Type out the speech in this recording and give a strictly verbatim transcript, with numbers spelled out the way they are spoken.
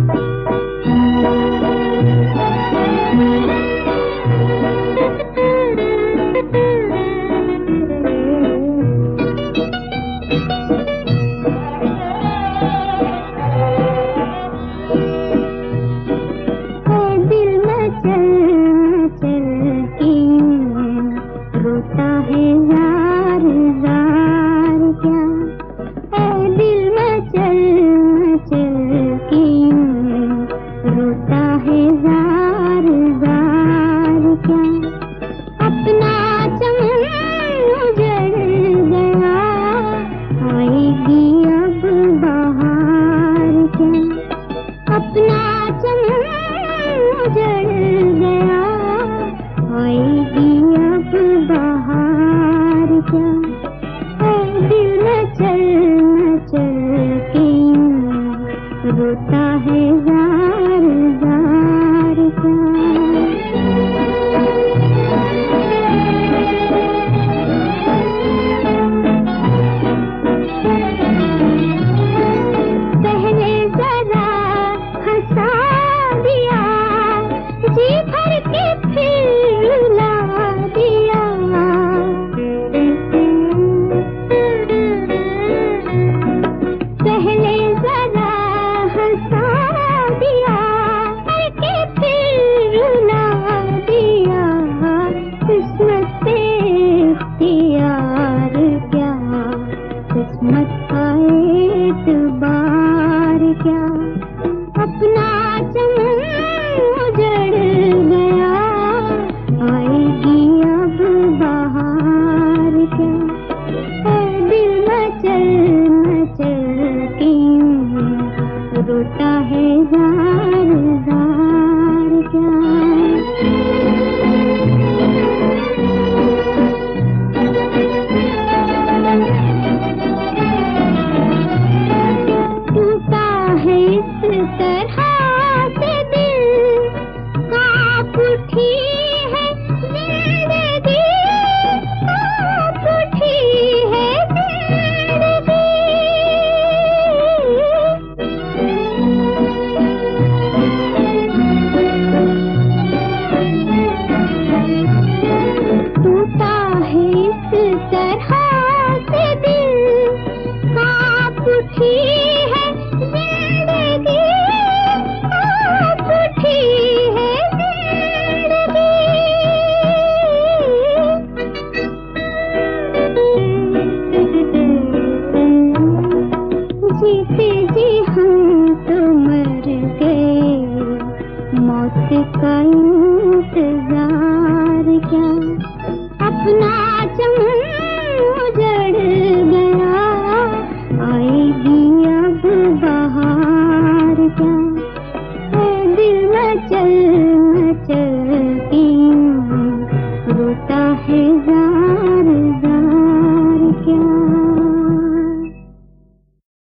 रोता है jar jar का। पहले जरा हंसा दिया, जी भर के फिर रुला दिया। पहले जरा हंसा दिया, करके फिर रुला दिया। किस्मत से इख्तियार क्या, किस्मत का एतबार क्या। अपना चमन उजड़ गया, आएगी अब बहार क्या। ऐ दिल मचल मचल के यूं रोता है जार जार क्या। टूटा है इस तरह से दिल, कांप उठी है जिंदगी, कांप उठी है जिंदगी। टूटा है इस तरह से दिल, कांप उठी है जिंदगी, कांप उठी है जिंदगी। जीते जी हम तो मर गए, मौत का यूं